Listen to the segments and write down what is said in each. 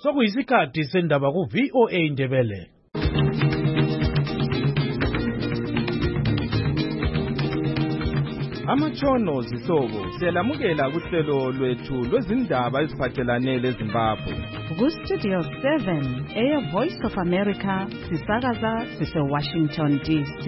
Sokuyisikhathi sendaba ku VOA Indebele. Amatshono zihlobo siyalamukela kuhlelo lwethu lwezindaba eziphathelane leZimbabwe. Ku-Studio 7 Air Voice of America sisakaza sise-Washington DC.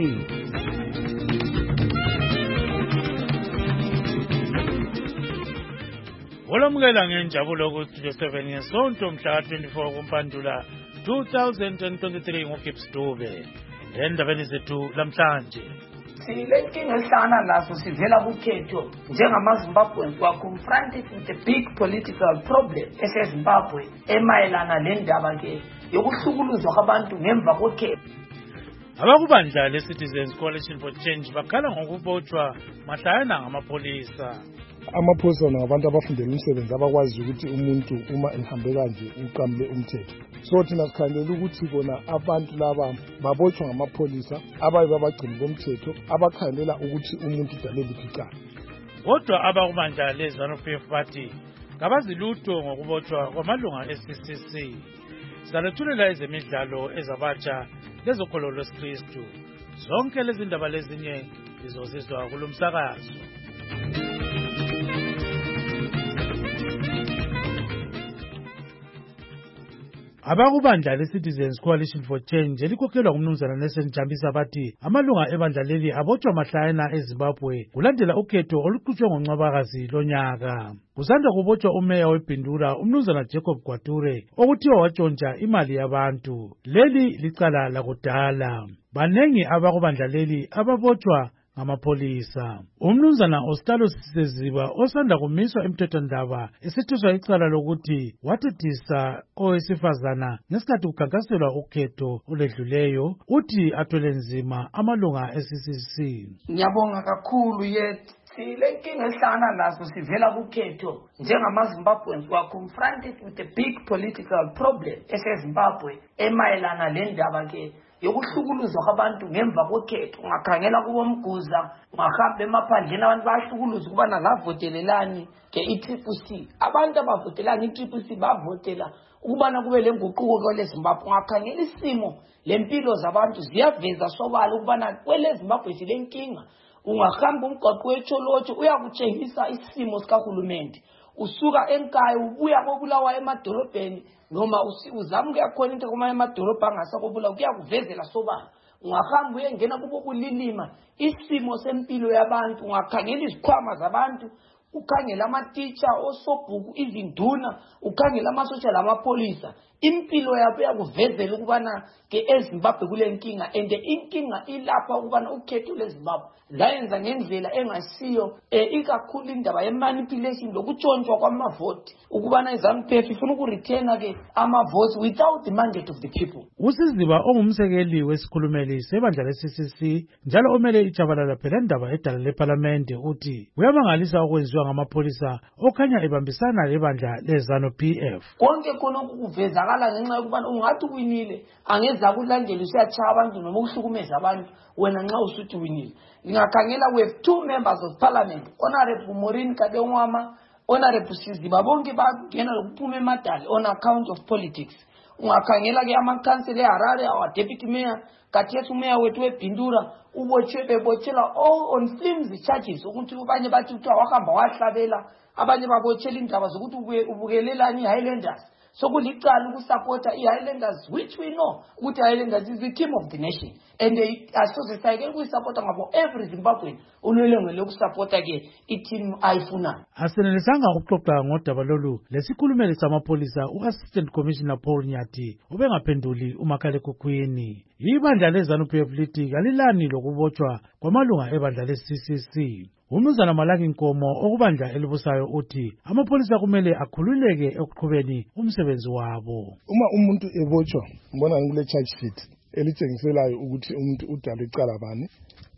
Olamukela ngenjabulo ku-Studio 7 ngesonto mhla 24 kuMpandula 2023 nguGibbs Dube. Endabeni zethu lamhlanje. Silenkinga esihlangana naso sivela kukhetho njengamaZimbabweans wa confronted with a big political problem eseZimbabwe emayelana lendaba ke yokuhlukuluzwa kwabantu ngemva kokhetho. Abakubandla le-Citizens Coalition for Change bakhala ngokubotshwa mahlayana ngamapolisa. Amaphoyisa ngabantu abafundela umsebenzi abakwazi ukuthi umuntu uma ehambe kanje uqamule umthetho. So thina sikhandela ukuthi bona abantu laba babotshwa ngamapholisa abaye babagcina bomthetho abakhandela ukuthi umuntu udalele icala. Kodwa abakubandla le-ZANU-PF bathi ngabazilutho ngokubotshwa kwamalunga e-CCC. Salethulela ezemidlalo ezabatsha lezokholo lwesikristu. Zonke lezi ndaba lezinye zizozizwa kulo msakazo. Abakubandla le-Citizens Coalition for Change elikhokhelwa ngumnumzana Nelson Jambisa bathi amalunga ebandla leli abotshwa mahlayana eZimbabwe kulandela ukhetho oluqhutshwe ngoNcwabakazi lonyaka. Kusanda kubotshwa umeya weBhindura umnumzana Jacob Gwature okuthiwa watshontsha imali yabantu. Leli licala lakudala. Banengi abakubandla leli ababotshwa ngamapolisa. Umnumzana Ostalo Siseziba osanda kumiswa emthethwandaba esethuswa icala lokuthi wathethisa owesifazana ngesikhathi kukhankaselwa ukhetho oledluleyo uthi athwele nzima amalunga e-CCC. Ngiyabonga kakhulu yet silenkinga esihlangana naso sivela kukhetho njengamaZimbabweans wa confronted with a big political problem eseZimbabwe emayelana lendaba ke yokuhlukuluzwa kwabantu ngemva kokhetho. Ungakhangela kubomguza ungahamba emaphandleni abantu bayahlukuluzwa ukubana ngavotelelani ke i-CCC. Abantu abavotelanga i-CCC bavotela ukubana kube lenguquko kweleZimbabwe. Ungakhangela isimo lempilo zabantu ziyaveza sobala ukubana kweleZimbabwe silenkinga. Ungahamba umgwaqo wetsholotsho uyakutshengisa isimo sikahulumende. Usuka enkaya ubuya kobulawa emadolobheni noma uzama ukuyakhona into kuma emadolobha angasakobula kuyakuvezela sobala. Ungahamba uyengena kubo kulilima isimo sempilo yabantu. Ungakhangela izikhwama zabantu, ukhangela ama-teacher, osobhuku, izinduna, ukhangela amasosha lamapolisa. Impilo yabo yakuvezela ukubana ke eZimbabwe kule nkinga and inkinga ilapha ukubana ukhetho leZimbabwe layenza ngendlela engasiyo ikakhulu indaba ye-manipulation lokutshontshwa kwamavoti ukubana iZANU-PF ifuna ukurethena ke amavoti without the mandate of the people. Usiziba ongumsekeli wesikhulumeli sebandla le-CCC njalo omele ijabalala phela indaba edala leParlamente uthi uyamangalisa okwenziwa ngamapolisa okhanya ebambisana lebandla le-ZANU-PF. Konke khona okuvezakala ngenxa yokubana ungathi winile angeza kulandela usiyachaya abantu noma ukuhlukumeza abantu wena nxa usuthi winile. Ngingakhangela we have two members of parliament, Honorable Maureen Kadengwama, Honorable Siziba, bonke bangena lokuphuma emadali on account of politics. Ungakhangela ke amakhansela eHarare, our deputy mayor, kathesu mayor wethu weBhindura bebotshela all on flimsy charges ukuthi abanye bathi uthiwa wahamba wahlabela, abanye babotshela indaba zokuthi ubukelelani iHighlanders. So kulicala ukusupporta iHighlanders, which we know ukuthi iHighlanders is the team of the nation and they associate ukuyisupporta ngabo every Zimbabwean unelungelo lokusupporta ke i-team ayifuna. Asenelisanga ukuxoxa ngodaba lolu lesikhulumeli samapolisa uAssistant Commissioner Paul Nyati ubengaphenduli umakhalekhukhwini. Ibandla le-ZANU-PF lithi kalilani lokubotshwa kwamalunga ebandla le-CCC. Umnumzana Malaki Nkomo okubandla elibusayo uthi amapolisa kumele akhululeke ekuqhubeni umsebenzi wabo. Uma umuntu ebotshwa mbona ngule charge sheet elitshengiselayo ukuthi umuntu udala icala bani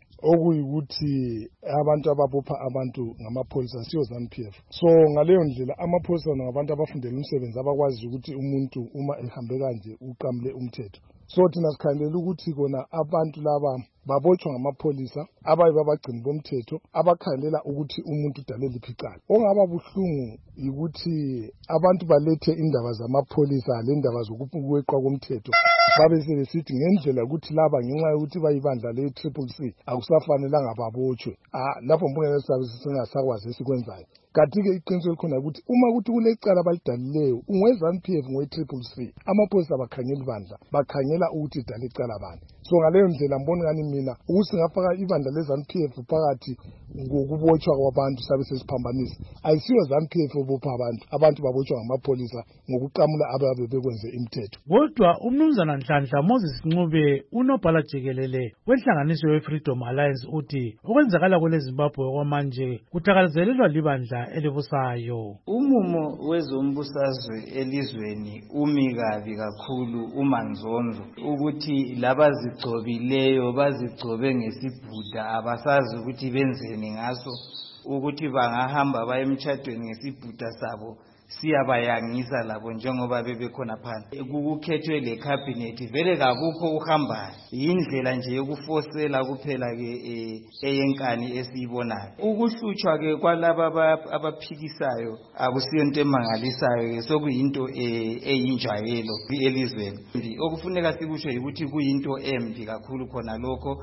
okuyikuthi abantu ababopha abantu ngamapolisa siyo ZANU-PF. So ngaleyo ndlela amapolisa ngabantu abafundela umsebenzi abakwazi ukuthi umuntu uma ehambe kanje uqamule umthetho. So thina sikhandela ukuthi kona abantu laba babotshwa ngamapholisa abaye babagcini bomthetho abakhangelela ukuthi umuntu udale liphi icala. Ongaba buhlungu yikuthi abantu balethe indaba zamapholisa lendaba zokweqwa komthetho babe sebesithi ngendlela ukuthi laba ngenxa yokuthi bayibandla le-CCC akusafanelanga babotshwe. Lapho mbongela sabe singasakwazi esikwenzayo. Kanti-ke iqiniso likhona ukuthi uma kuthi kulecala abalidalileyo ungwe-ZANU-PF ngwe-CCC amapholisa bakhangela ibandla bakhangela ukuthi idale icala bani. So ngaleyo ndlela mbona ngani mina ukuthi ngafaka ibandla le-ZANU-PF phakathi ngokubotshwa kwabantu sabe sesiphambanisa. Ayisiyo ZANU-PF obopha abantu babotshwa ngamapholisa ngokuqamula ababe bekwenze imithetho. Kodwa umnumzana Nhlanhla Moses Ncube unobhala jikelele wenhlanganiso ye-Freedom Alliance uthi okwenzakala kwele Zimbabwe okwamanje kuthakalizelelwa libandla elibusayo. Umumo wezombusazwe elizweni umi kabi kakhulu umanzonzo ukuthi labazigcobileyo bazigcobe ngesibhuda abasazi ukuthi benzeni ngaso ukuthi bangahamba baye emtshadweni ngesibhuda sabo siyabayangisa labo njengoba bebekhona phansi. Kukhethwe le cabinet vele kakukho uhambayo, indlela nje yokufosela kuphela ke eyenkani esiyibonayo. Ukuhlutshwa ke kwalaba abaphikisayo akusiyo into emangalisayo ke, sokuyinto eyinjwayelo elizweni. Okufuneka sikusho ukuthi kuyinto embi kakhulu khona lokho.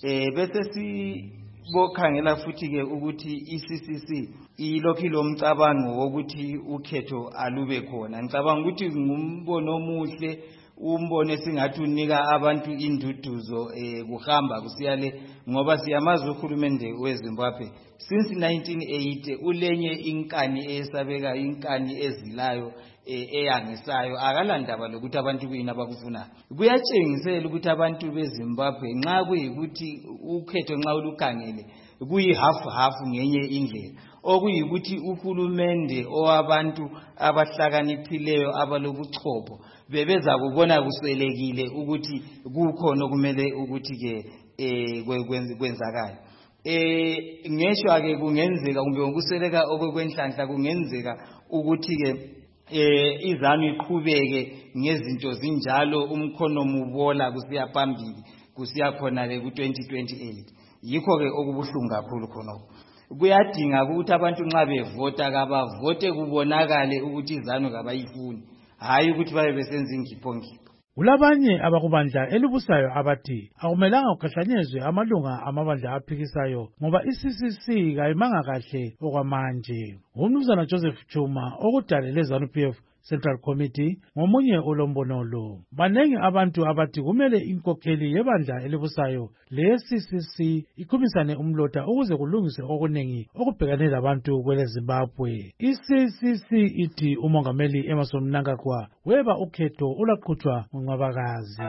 Bese bokhangela futhi ke ukuthi iCCC ilokhu lomcabango wokuthi ukhetho alube khona. Ngicabanga ukuthi ngumbono omuhle, umbono esingathi unika abantu induduzo kuhamba kusiyale, ngoba siyamazi uhulumende weZimbabwe since 1980 ulenye inkani esabeka, inkani ezilayo eyangisayo, akalandaba lokuthi abantu kuyini abakufunayo. Kuyatshengisela ukuthi abantu beZimbabwe nxa kuyikuthi ukhetho nxa ulukhangele kuyi half ngenye indlela, okuyikuthi uhulumende owabantu abahlakaniphileyo abalobuchopho bebeza kubona kuswelekile ukuthi kukhona okumele ukuthi ke kwenzakala. Ngesho ke kungenzeka kumbe ngokusweleka okwekwenhlanhla kungenzeka ukuthi ke iZANU iqhubeke ngezinto zinjalo, umkhono mubola kusiya phambili kusiya khona ke ku-2028. Yikho ke okubuhlungu kakhulu khona. Kuyadinga ukuthi abantu nxa bevota kabavote kubonakale ukuthi iZANU kabayifuni, hayi ukuthi babe besenza ingiphongipho. Kulabanye abakubandla elibusayo abathi akumelanga ukhahlanyezwe amalunga amabandla aphikisayo ngoba iCCC kayimanga kahle okwamanje. Umnumzana Joseph Chuma okudalele ZANU-PF Central Committee ngomunye olombono. Banengi abantu abathi kumele inkokheli yebandla elibusayo le-CCC ikhumisane umlota ukuze kulungiswe okunengi okubhekane labantu kwele Zimbabwe. ICCC ithi umongameli Emmerson Mnangagwa weba ukhetho olaqhutshwa nguNcwabakazi.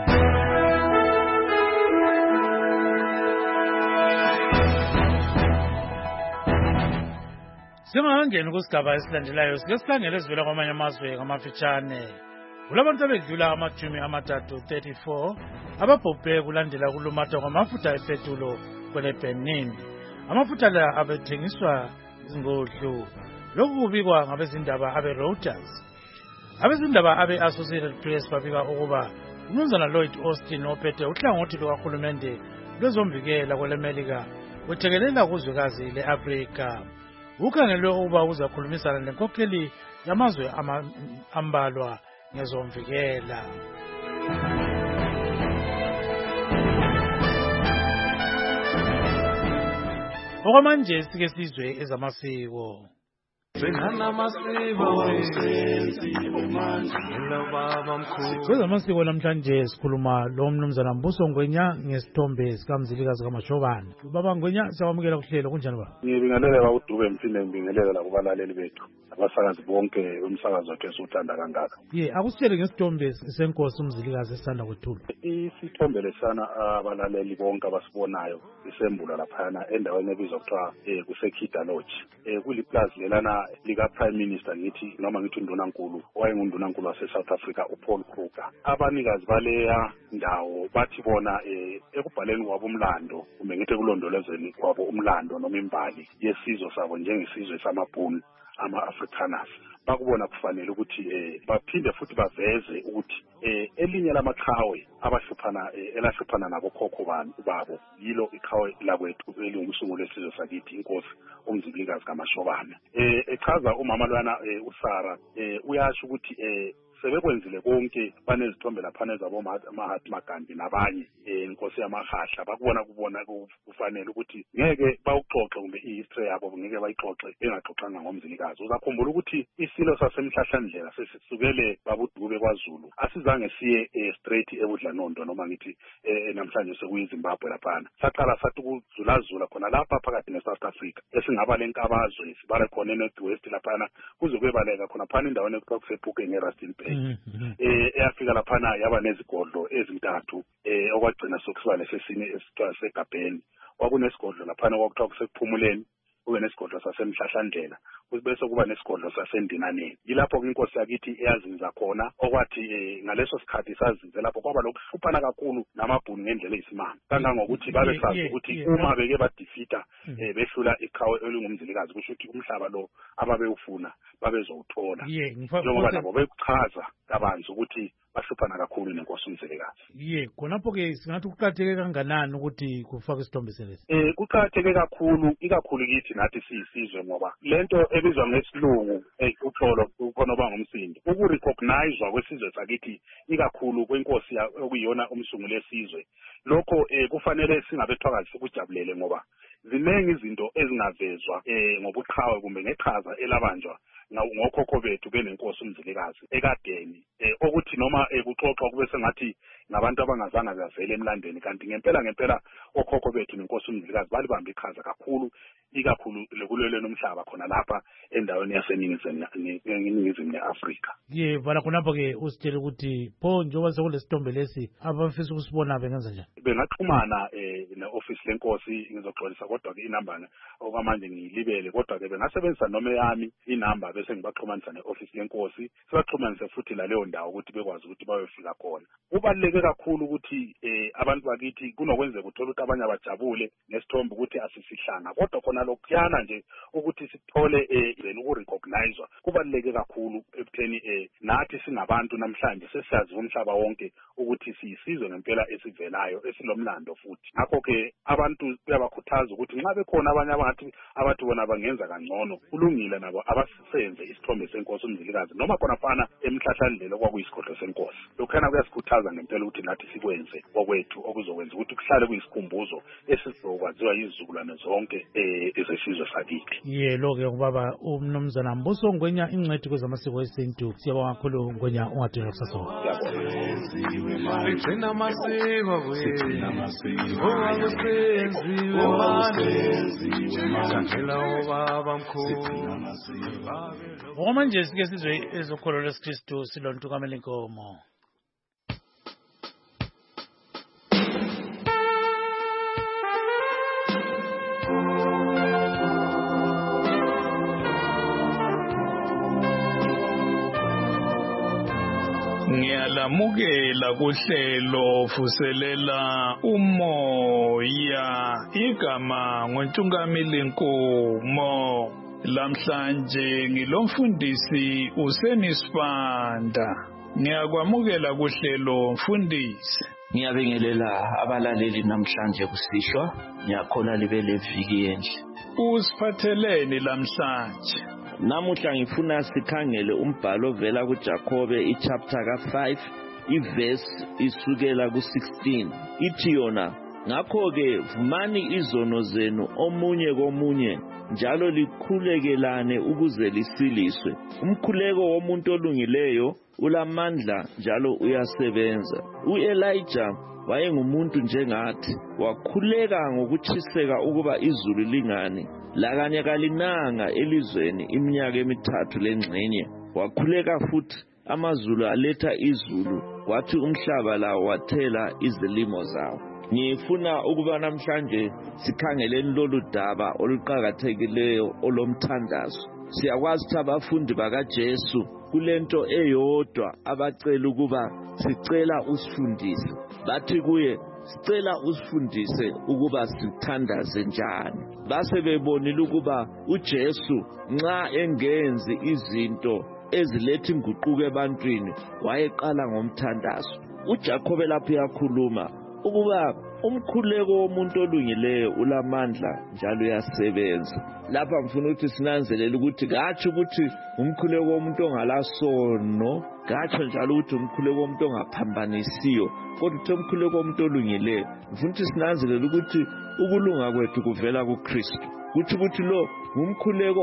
Singangeni kusigaba esilandelayo sike sikhangele ezivela kwamanye amazwe ngamafitshane. Kulabantu abedlula ama-34 ababhubhe kulandela kulumata kwamafutha epetulo kwele Benin. Amafutha la abethengiswa izingodlu. Lokhu kubikwa ngabezindaba abe-Reuters. Abezindaba abe-Associated Press babika ukuba umnumzana Lloyd Austin ophethe uhlangothi lukahulumende lwezomvikela kweleMelika wethekelela kuzwekazi le-Afrika. Ukhangelwe ukuba uzakhulumisana lenkokheli yamazwe ambalwa ngezomvikela. Okwamanje sike sizwe ezamasiko. Kwezamasiko namhlanje sikhuluma lo mnumzana Mbuso Ngwenya ngesithombe sikamzilikazi kaMashobane. Baba Ngwenya siyamukela kuhlelo kunjani ba? Ngibingelela uDube mphinde ngibingelela kubalaleli bethu abasakazi bonke umsakazo wethu esiwuthanda kangaka. Akusitshele ngesithombe senkosi umzilikazi esisanda kwethulwa. Isithombe lesana abalaleli bonke abasibonayo isembula laphana endaweni ebizwa kuthiwa kuseKhida Lodge. Kuliplaza lelana lika Prime Minister ngithi noma ngithi undunankulu owayengundunankulu wase-South Africa uPaul Kruger. Abanikazi baleya ndawo bathi bona ekubhaleni kwabo umlando kumbe ngithi kulondolozeni kwabo umlando noma imbali yesizwe sabo njengesizwe samabhunu ama-Afrikaners bakubona kufanele ukuthi baphinde futhi baveze ukuthi elinye lamaqhawe elahluphana nabo khokho babo yilo iqhawe lakwethu elingumsungulo lesizwe sakithi inkosi umzibilikazi kaMashobane. Echaza umama lwana uSara uyasho ukuthi sebekwenzile konke banezithombe laphana ezabo Mahatma Gandhi nabanye inkosi yamahahla bakubona kufanele ukuthi ngeke bawuxoxe kumbe ihistory yabo ngeke bayixoxe engaxoxanga ngomzilikazi. Uzakhumbula ukuthi isilo sasemhlahlandlela sesisukele babudube kwaZulu asizange siye straight eBudlanondo noma ngithi namhlanje sekuyiZimbabwe laphana. Saqala sathi ukuzulazula khona lapha phakathi neSouth Africa esingaba lenkabazwe sibale khona eNorth West laphana kuze kuyebaleka khona phana endaweni ekuthiwa kusePhuke eRustenburg. Eyafika laphana yaba nezigodlo ezintathu okwagcina sokusiba lesesine esithiwa seGabheni. Kwakunesigodlo laphana okwakuthiwa kusePhumuleni kube nesigodlo sasemhlahlandlela bese kuba nesigodlo sasendinaneni. Yilapho inkosi yakithi eyazinza khona okwathi ngaleso sikhathi sazinze lapho kwaba lokuhluphana kakhulu namabhunu ngendlela eyisimanga kangangokuthi babesazi ukuthi uma beke badefeata behlula iqhawe elingumzilikazi kusho ukuthi umhlaba lo ababewufuna babezowuthola njengoba nabo bekuchaza kabanzi ukuthi bahluphana kakhulu nenkosi umzilikazi. Khonapho ke singathi kuqakatheke kanganani ukuthi kufake isithombe selesi? Kuqakatheke kakhulu ikakhulu kithi nathi siyisizwe ngoba lento ebizwa ngesilungu uxolo ukhona ngomsindo ukurecognizewa kwesizwe sakithi ikakhulu kwenkosi okuyiyona umsungulo lesizwe lokho kufanele singabethwakazi ukujabulele ngoba ziningi izinto ezingavezwa ngobuqhawe kumbe ngeqhaza elabanjwa ngokhokho bethu benenkosi umzilikazi ekadeni okuthi noma kuxoxwa kube sengathi ngabantu abangazange bavele emlandweni kanti ngempela okhokho bethu nenkosi umzilikazi balibamba iqhaza kakhulu ikakhulu lekulweleni umhlaba khona lapha endaweni yaseningizimu yeAfrika. Vala khonapho ke usitshela ukuthi pho njengoba sekulesithombe lesi abafisa ukusibona bengenza njani? Bengaxhumana ne-office lenkosi ngizoxolisa kodwa ke inamba okwamanje ngiyilibele kodwa ke bengasebenzisa noma yami inamba bese ngibaxhumanisa ne-office lenkosi sibaxhumanise futhi laleyo ndawo ukuthi bekwazi ukuthi bayofika khona. Kubaluleke kakhulu ukuthi abantu bakithi kunokwenzeka uthola ukuthi abanye abajabule nesithombe ukuthi asisihlanga kodwa khona lokhuyana nje ukuthi sithole ukurecognizewa kubaluleke kakhulu ekutheni nathi singabantu namhlanje sesiyazi umhlaba wonke ukuthi siyisizwe ngempela esivelayo esilomlando futhi. Ngakho ke abantu kuyabakhuthaza ukuthi nxa bekhona abanye abathi bona bangenza kangcono kulungile nabo abasisenze isithombe senkosi umzilikazi noma khona fana emhlahlandlela okwakuyisikhodlo senkosi. Lokhana kuyasikhuthaza ngempela ukuthi nathi sikwenze okwethu okuzokwenza ukuthi kuhlale kuyisikhumbuzo esizokwaziwa izizukulwane zonke ezesizwe sakithi. Lo-ke ubaba umnumzana Mbuso Ngwenya ingcwethi kwezamasiko esintu siyabonga kakhulu Ngwenya ungadinga kusasona. Sigcina amasiko okwamanje sike sizwe ezokholo lwesikristu silontukamela inkomo. Ngiyalamukela kuhlelo vuselela umoya igama ngoNtungameli Nkomo. Lamhlanje ngilomfundisi uSenisibanda. Ngiyakwamukela kuhlelo mfundisi. Ngiyabingelela abalaleli namhlanje kusihlwa ngiyakhona libe leviki enhle. Usiphatheleni lamhlanje? Namuhla ngifuna sikhangele umbhalo ovela kuJakobe ichapter ka5 iverse isukela ku16 ithi yona ngakho ke vumani izono zenu omunye komunye njalo likhulekelane ukuze lisiliswe. Umkhuleko womuntu olungileyo ulamandla njalo uyasebenza. uElijah wayengumuntu njengathi wakhuleka ngokuchiseka ukuba izulu lingani lakanye kalinanga elizweni iminyaka emithathu lengxenye. Wakhuleka futhi amazulu aletha izulu kwathi umhlaba lawo wathela izilimo zawo. Ngifuna ukuba namhlanje sikhangeleni lolu daba oluqhakathekileyo olomthandazo. Siyakwazi ukuthi abafundi bakaJesu kulento eyodwa abacela ukuba sicela usifundise. Bathi kuye sicela usifundise ukuba sithandaze njani. Base bebonile ukuba uJesu nxa engenzi izinto eziletha inguquko ebantwini wayeqala ngomthandazo. uJacobe lapho uyakhuluma ukuba umkhuleko womuntu olungileyo ulamandla njalo uyasebenza. Lapha ngifuna ukuthi sinanzelele ukuthi kathi ukuthi umkhuleko womuntu ongalasono, kathi njalo ukuthi umkhuleko womuntu ongaphambanisiyo, kodwa uthi umkhuleko womuntu olungileyo. Ngifuna ukuthi sinanzelele ukuthi ukulunga kwethu kuvela kuKristu. Kuthi ukuthi lo umkhuleko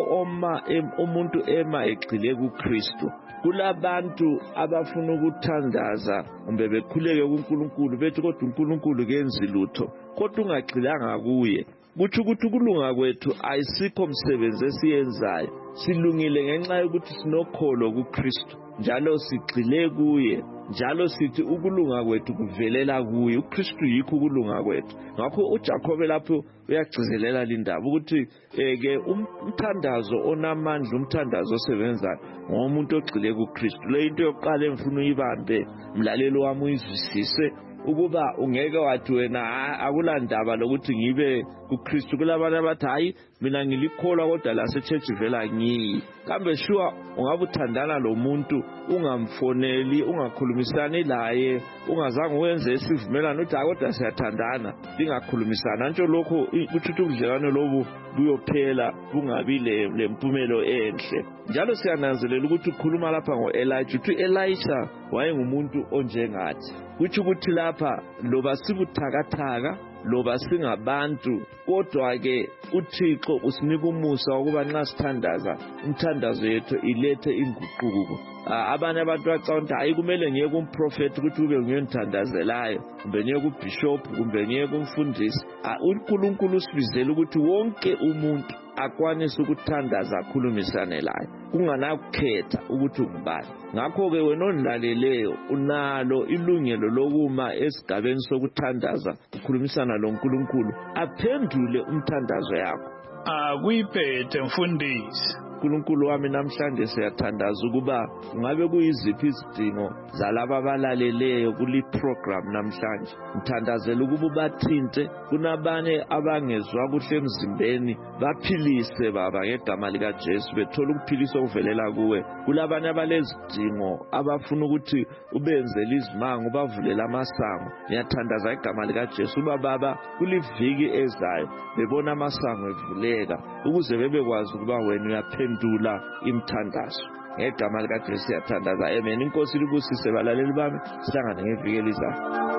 umuntu ema egxile kuKristu. Kulabantu abafuna ukuthandaza kumbe bekhuleke kuNkulunkulu bethi kodwa uNkulunkulu kenzi lutho, kodwa ungagxilanga kuye. Kuthi ukuthi ukulunga kwethu ayisikho msebenzi esiyenzayo, silungile ngenxa yokuthi sinokholo kuKristu njalo sigxile kuye, njalo sithi ukulunga kwethu kuvelela kuye. uKristu yikho ukulunga kwethu. Ngakho uJacobe lapho uyagcizelela lindaba ukuthi ke umthandazo onamandla, umthandazo osebenzayo ngomuntu ogxile kuKristu. Le into yokuqala engifuna uyibambe mlalelo wami uyizwisise ukuba ungeke wathi wena akulandaba lokuthi ngibe kuKristu. Kulabanye abathi hayi mina ngilikholwa kodwa la sechurch vela ngiyi. Kambe sure ungabe uthandana lo muntu ungamfoneli, ungakhulumisani laye, ungazange wenze isivumelano uthi kodwa siyathandana, lingakhulumisana. Nje lokho kuthi ubudlelwano lobu buyophela bungabi lempumelo enhle. Njalo siyananzelela ukuthi ukhuluma lapha ngoElijah, uthi Elisha wayengumuntu onjengathi. Kuthi ukuthi lapha loba sibuthakathaka loba singabantu, kodwa ke uThixo usinika umusa ukuba nxa sithandaza umthandazo yethu ilethe inguquko. Abanye abantu bacabanga hayi kumele ngiye kumprofeti ukuthi kube ngiyenthandazelayo, kumbe ngiye kubishop, kumbe ngiye kumfundisi. uNkulunkulu usibizela ukuthi wonke umuntu akwanise ukuthandaza akhulumisane laye, kunganakukhetha ukuthi ungubani. Ngakho-ke wena onlaleleyo unalo ilungelo lokuma esigabeni sokuthandaza ukhulumisana loNkulunkulu aphendule umthandazo yakho. Akuyiphethe mfundisi. uNkulunkulu wami namhlanje siyathandaza ukuba ngabe kuyiziphi izidingo zalaba abalaleleyo kuli program namhlanje. Ngithandazela ukuba bathinte kunabanye abangezwa kuhle emzimbeni, baphilise baba ngegama lika Jesu, bethola ukuphiliswa okuvelela kuwe. Kulabanye abalezidingo abafuna ukuthi ubenzele izimanga, ubavulela amasango. Ngiyathandaza ngegama lika Jesu uba baba kuliviki ezayo bebona amasango evuleka ukuze bebekwazi ukuba wena uyaphendula imthandazo. Ngegama lika Jesu siyathandaza. Amen. Inkosi libusise balaleli bami, sihlangane ngeviki elizayo.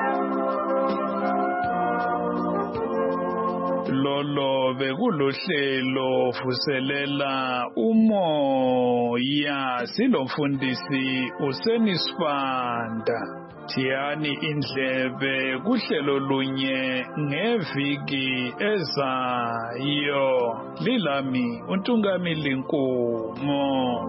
Lolo bekulohlelo vuselela umoya, silomfundisi uSenisibanda. Thiyani indlebe kuhlelo lunye ngeviki ezayo. Lilami uNtungamili Nkomo.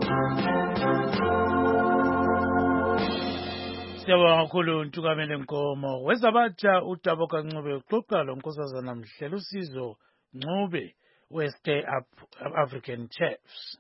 Siyabonga kakhulu uNtungamili Nkomo. Wezabatsha uTabo Kancube uxoxa lonkosazana Mhlelo Sizo Ncube West African Chiefs.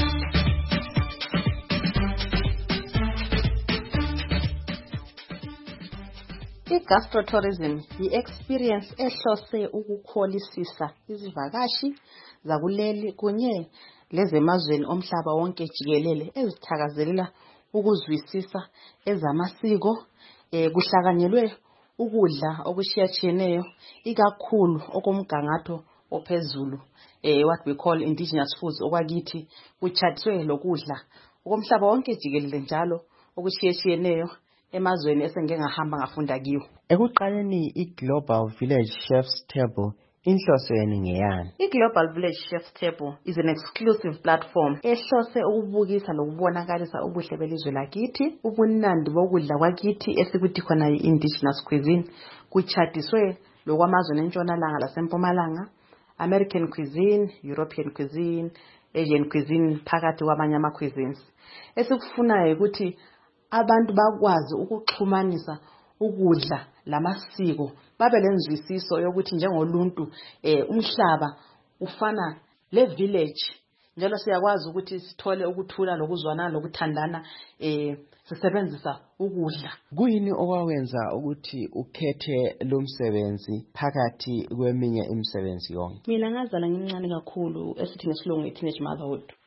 I-gastrotourism yi-experience ehlose ukukholisisa izivakashi zakuleli kunye lezemazweni omhlaba wonke jikelele ezithakazelela ukuzwisisa ezamasiko, kuhlakanyelwe ukudla okushiyatshiyeneyo, ikakhulu okomgangatho ophezulu, what we call indigenous foods okwakithi, kuchathwe lokudla okomhlaba wonke jikelele njalo okushiyetshiyeneyo emazweni esengeke ngahamba ngafunda kiwo. Ekuqaleni i-Global Village Chefs Table inhloso yenu ngeyani? I-Global Village Chefs Table is an exclusive platform ehlose ukubukisa lokubonakalisa ubuhle belizwe lakithi, ubunandi bokudla kwakithi esikuthi khona i-indigenous cuisine, kuchatiswe lokwamazweni entshonalanga lasempumalanga, American cuisine, European cuisine, Asian cuisine, phakathi kwamanye ama-cuisines. Esikufunayo ukuthi abantu bakwazi ukuxhumanisa ukudla lamasiko, babe lenzwisiso yokuthi njengoluntu umhlaba ufana le village, njalo siyakwazi ukuthi sithole ukuthula lokuzwana lokuthandana sisebenzisa ukudla. Kuyini okwawenza ukuthi ukhethe lo msebenzi phakathi kweminye imisebenzi yonke? Mina ngazala ngimncane kakhulu esithi ngesilungu teenage motherhood.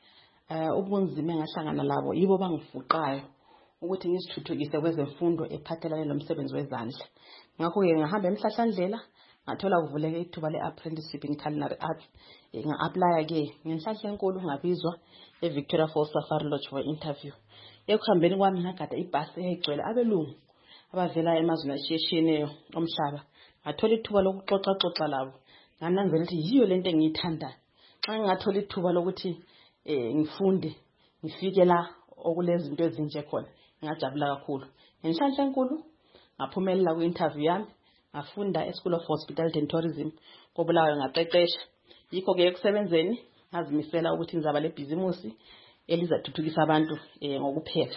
ubunzima engahlangana labo yibo bangifuqayo ukuthi ngizithuthukise kwezemfundo ephathelane nomsebenzi wezandla. Ngakho-ke ngahamba emhlahlandlela ngathola kuvuleka ithuba le-apprenticeship in culinary arts. Nga-aplya-ke ngenhlanhla enkulu ngabizwa eVictoria Falls Safari Lodge for interview. Ekuhambeni kwami ngagada ibhasi eyayigcwele abelungu abavela emazweni ashiyeshiyeneyo omhlaba. Ngathola ithuba lokuxoxa labo. Ngananzela ukuthi yiyo lento engiyithandayo. Xa ngingathola ithuba lokuthi ngifunde ngifike la okulezi zinto ezinje khona ngajabula kakhulu. Ngenhlanhla enkulu ngaphumelela ku-interview yami ngafunda e-School of Hospitality and Tourism koBulawayo ngaqeqesha. Yikho-ke ekusebenzeni ngazimisela ukuthi ngizaba lebhizimusi elizathuthukisa abantu ngokupheka.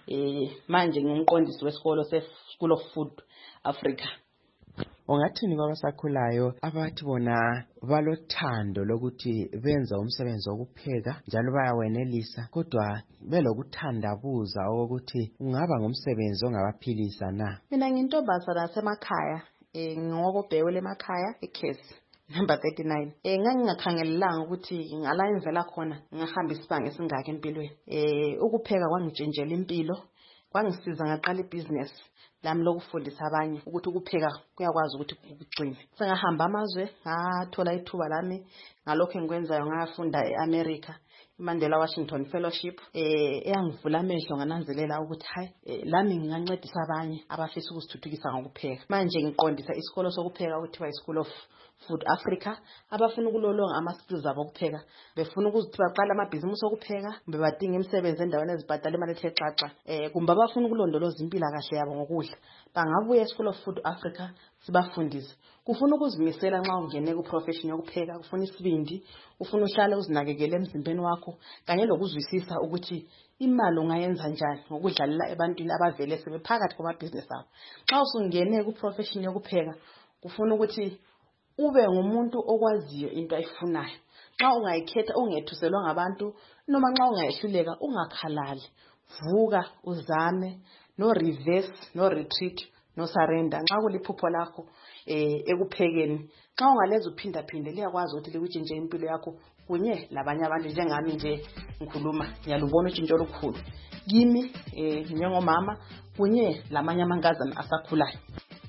Manje ngumqondisi wesikolo se-School of Food Africa. Ungathini kwabasakhulayo abathi bona balothando lokuthi benza umsebenzi wokupheka njalo bayawenelisa kodwa belokuthandabuza ukuthi ungaba ngumsebenzi ongabaphilisa na? Mina ngintombazana nasemakhaya ngokubhekela emakhaya eKhesi number 39. Ngangingakhangelelanga ukuthi ngala imvela khona ngahamba isibanga esingaka empilweni. Ukupheka kwangitshintshela impilo, kwangisiza ngaqala ibusiness lami lokufundisa abanye ukuthi ukupheka kuyakwazi ukuthi kugcine. Sengahamba amazwe ngathola ithuba lami ngalokho engikwenzayo ngafunda eAmerica iMandela Washington Fellowship eyangivula amehlo ngananzelela ukuthi hayi lami ngingancedisa abanye abafisa ukuzithuthukisa ngokupheka. Manje ngiqondisa isikolo sokupheka okuthiwa iSchool of Food Africa abafuna ukulolonga ama-skills abo okupheka befuna ukuthi baqala amabhizimusi okupheka bebadinga imisebenzi endaweni ezibhadala imali ethe xaxa kumbe abafuna ukulondoloza impilakahle yabo ngokudla bangabuya eSchool of Food Africa sibafundise. Kufuna ukuzimisela nxa ungene ku-profession yokupheka, kufuna isibindi, ufuna uhlale uzinakekele emzimbeni wakho kanye lokuzwisisa ukuthi imali ungayenza njani ngokudlalela ebantwini abavele sebephakathi kwamabhizinisi abo. Xa usungene ku-profession yokupheka kufuna ukuthi ube ngumuntu okwaziyo into ayifunayo. Xa ungayikhetha ungethuselwa ngabantu noma nxa ungayehluleka ungakhalali. Vuka uzame, no reverse, no retreat, no surrender. Nxa kuliphupho lakho ekuphekeni, xa ungaleza uphinda liyakwazi ukuthi likutshintshe impilo yakho kunye labanye abantu njengami nje ngikhuluma ngiyalubona utshintsho olukhulu kimi njengomama kunye lamanye amankazana asakhulayo.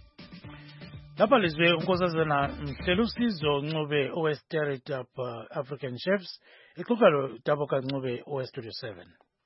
Lapha lizwe unkosazana Mhlelusizo Ncube Owesteric African Chefs exoxa lo Daboka Ncube Owestudio 7.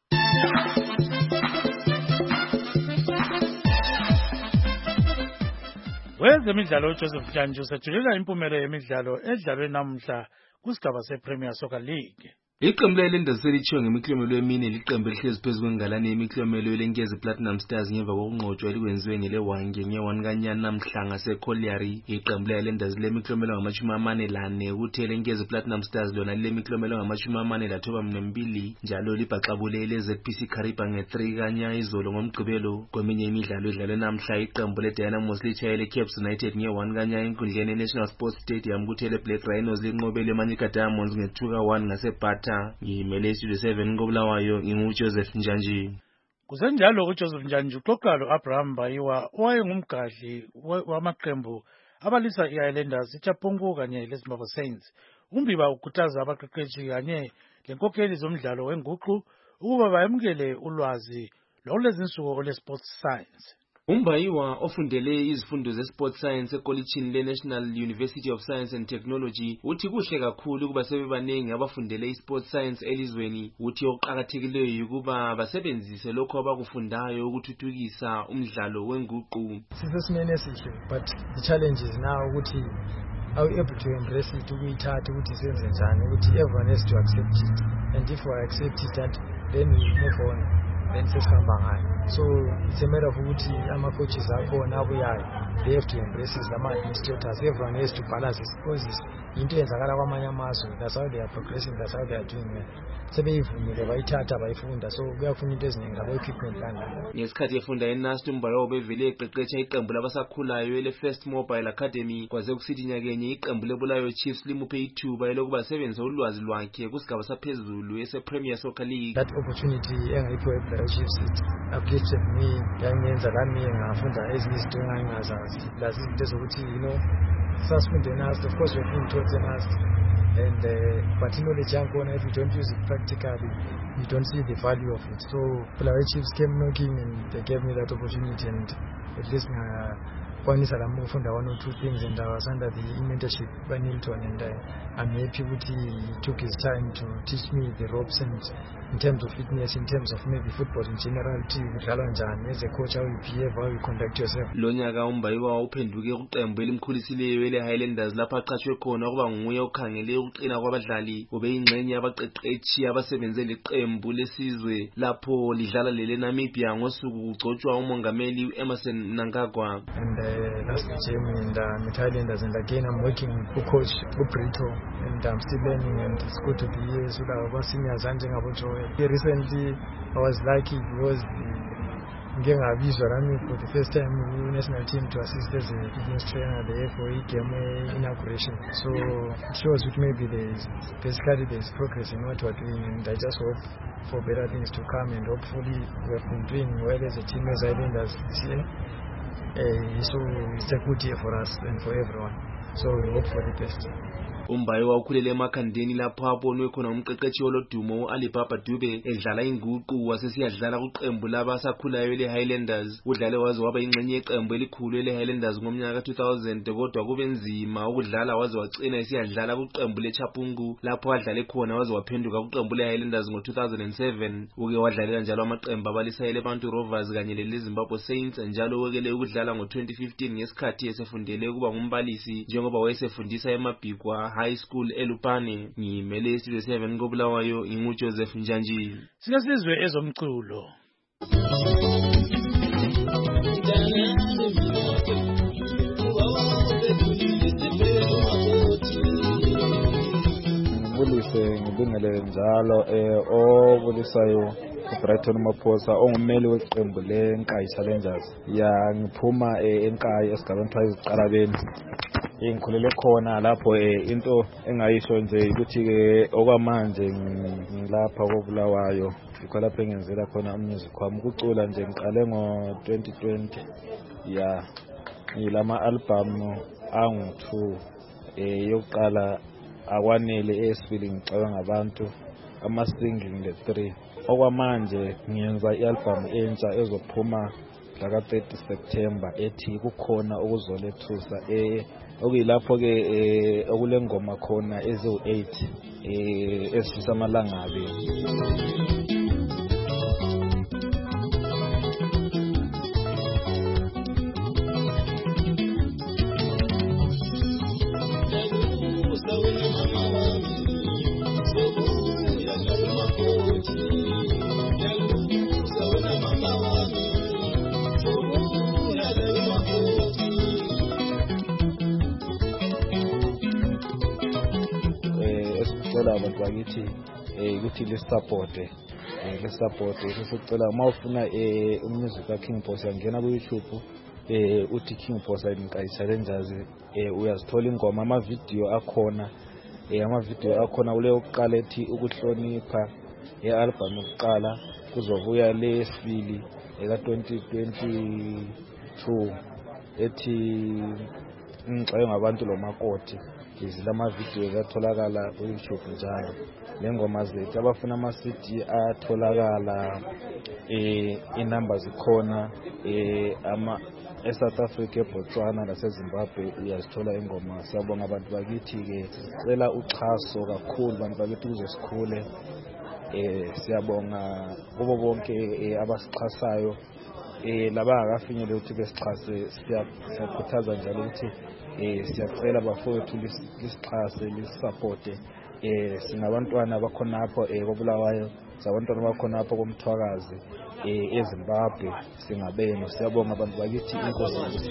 Wezemidlalo uJoseph Mtshanje usethulela impumelo yemidlalo edlalwe namhla kusigaba sePremier Soccer League. Iqembu leLenders selitshiwo ngemiklomelo emine liqembu elihlezi phezu kwengalane yemiklomelo elenkezi Platinum Stars ngemva kokunqotshwa elikwenziwe ngelewange nge-1 kaNyani namhla ngaseColliery. Iqembu leLenders lemiklomelo ngama-44 ukuthi elenkezi Platinum Stars lona lemiklomelo ngama-42 njalo libhaxabule leZPC Kariba nge-3 kaNyani izolo ngomgqibelo. Kweminye imidlalo edlalwe namhla iqembu leDynamos litshayele Caps United nge-1 kaNyani enkundleni yeNational Sports Stadium kuthi leBlack Rhinos linqobele iManyika Diamonds nge-2 ka1 ngaseBata. Ngimele iStudio 7 koBulawayo nginguJoseph Mtshanje. Kusenjalo uJoseph Mtshanje uxoxa lo-Abraham Mbayiwa owayengumgadli wamaqembu abalisa i-Islanders iChapungu kanye leZimbabwe Saints. Umbiba ukhuthaza abaqeqeshi kanye lenkokheli zomdlalo wenguqu ukuba bayamukele ulwazi lwakulezinsuku olweSports Science. Umbayiwa ofundele izifundo zeSport Science ekolitshini leNational University of Science and Technology uthi kuhle kakhulu ukuba sebebanengi abafundele iSport Science elizweni. Uthi okuqakathekileyo ukuba basebenzise lokho abakufundayo ukuthuthukisa umdlalo wenguqu. Sisesimene esihle, but the challenge is now ukuthi are we able to embrace it, ukuyithatha ukuthi senze njani, ukuthi everyone has to accept it, and if we accept it and then we move on, then sesihamba ngayo. So it's a matter of ukuthi ama-coaches akhona abuyayo, they have to embrace it, ama-administrators, everyone has to balance it, because into yenzakala kwamanye amazwe, that's how they are progressing, that's how they are doing well. Sebeyivumile bayithatha bayifunda, so kuyafuna into eziningi ngabo-equipment lana. Ngesikhathi efunda eNAST uMbayiwa bevele eqeqesha iqembu labasakhulayo ele-First Mobile Academy kwaze kusithi nyakenye iqembu leBulawayo Chiefs limuphe ithuba elokuba asebenzise ulwazi lwakhe kusigaba saphezulu ese-Premier Soccer League. That opportunity engayiphiwe eBulawayo Chiefs uplifted me, yangenza lami ngafunda ezinye izinto engangingazazi, lazi izinto ezokuthi sasifunde eNAST, of course we've been taught eNAST, and but knowledge yakhona if you don't use it practically you don't see the value of it. So Bulawayo Chiefs came knocking and they gave me that opportunity, and at least Kwanisa ufunda one or two things, and I was under the mentorship by Nilton, and I'm happy that he took his time to teach me the ropes, and in terms of fitness, in terms of maybe football in general, as a coach, how you behave, how you conduct yourself. Lonyaka uMbayiwa uphenduke kuqembu elimkhulisileyo ele Highlanders lapha aqashwe khona ukuba nguye okhangele ukuqina kwabadlali, ube ingxenye abaqeqetshi abasebenze leqembu lesizwe lapho lidlala lele Namibia ngosuku kugcotshwa umongameli Emerson Mnangagwa. And last gym in the Highlanders, and again I'm working with coach Brito, and I'm still learning, and it's good to be here. So our seniors recently I was lucky because for the first time in the national team to assist as a fitness trainer at the FOE game inauguration. So it shows that maybe there's progress in what we're doing, and I just hope for better things to come, and hopefully we have been doing well as a team as Highlanders this year. So it's a good year for us and for everyone. So we hope for the best. uMbayiwa ukhulele emakhandeni lapho abonwe khona umqeqeshi olodumo uAlibaba Dube edlala inguqu wasesiyadlala kuqembu labasakhulayo leHighlanders. Udlale waze waba ingxenye yeqembu elikhulu leHighlanders ngomnyaka ka2000, kodwa kube nzima ukudlala waze wagcina esiyadlala kuqembu leChapungu lapho wadlale khona waze waphenduka kuqembu leHighlanders ngo2007. Uke wadlalela njalo amaqembu abalisayele Bantu Rovers kanye leZimbabwe Saints, njalo wekele ukudlala ngo2015 ngesikhathi esefundele ukuba ngumbalisi njengoba wayesefundisa eMabhikwa High School eLupane. Ngimele Studio 7 koBulawayo, Joseph Njanji. Sinasizwe ezomculo. Ngibulise ngibingele njalo obulisayo uBrighton Maphosa ongumeli weqembu leNkayi Challengers. Ya ngiphuma eNkayi esigabeni sayiziqalabeni. Ngikhulele khona lapho into engayisho nje ukuthi ke okwamanje ngilapha koBulawayo ikho lapho engenzela khona umusic wami ukucula nje. Ngiqale ngo2020 ya ngilama album angu2 yokuqala akwanele esibili ngicela ngabantu ama-singing le3. Okwamanje ngiyenza ialbum entsha ezophuma ngaka 30 September ethi kukhona ukuzolethusa okuyilapho ke okulengoma khona ezo8 esifisa amalangabi. Abantu bakithi ukuthi le-support sesicela uma ufuna umusic kaKing Phosa ngena ku-YouTube uthi King Phosa Nkayi Challengers uyazithola ingoma. Ama-video akhona ule yokuqala ethi ukuhlonipha album yokuqala kuzobuya lesibili ka2022 ethi ngixayo ngabantu lo makoti. Izilama video atholakala ku YouTube njalo. Lengoma zethu abafuna ama CD atholakala inamba zikhona ama eSouth Africa, eBotswana laseZimbabwe uyazithola ingoma. Siyabonga abantu bakithi ke sicela uxhaso kakhulu abantu bakithi uzosikhule. Siyabonga kubo bonke abasixhasayo laba akafinyele ukuthi besixhase. Siyakhuthaza njalo ukuthi siyacela bafowethu lisixhase lisupporte. Sinabantwana bakhonapho koBulawayo, sabantwana bakhonapho koMthwakazi eZimbabwe. Singabenu. Siyabonga abantu bakithi, inkosi.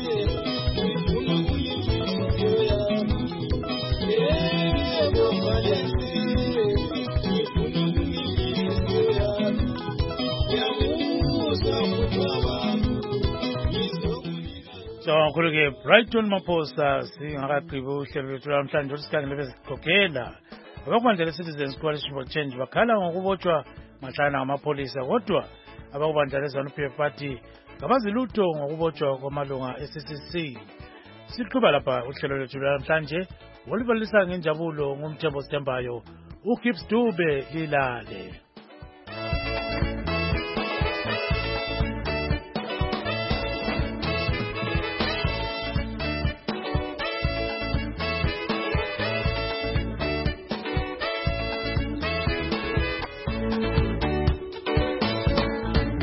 Khuluke Brighton Maphosa singakagqibi uhlelo lwethu namhlanje osikhangele bezigqokela abakubandla Citizens Coalition for Change bakhala ngokubotshwa mahlana ngamapholisa, kodwa abakubandla leZANU-PF bathi ngabazilutho ngokubotshwa kwamalunga eCCC. Siqhuba lapha uhlelo lwethu namhlanje olubalisa ngenjabulo ngumthembo Sithembayo uGibbs Dube Ilale.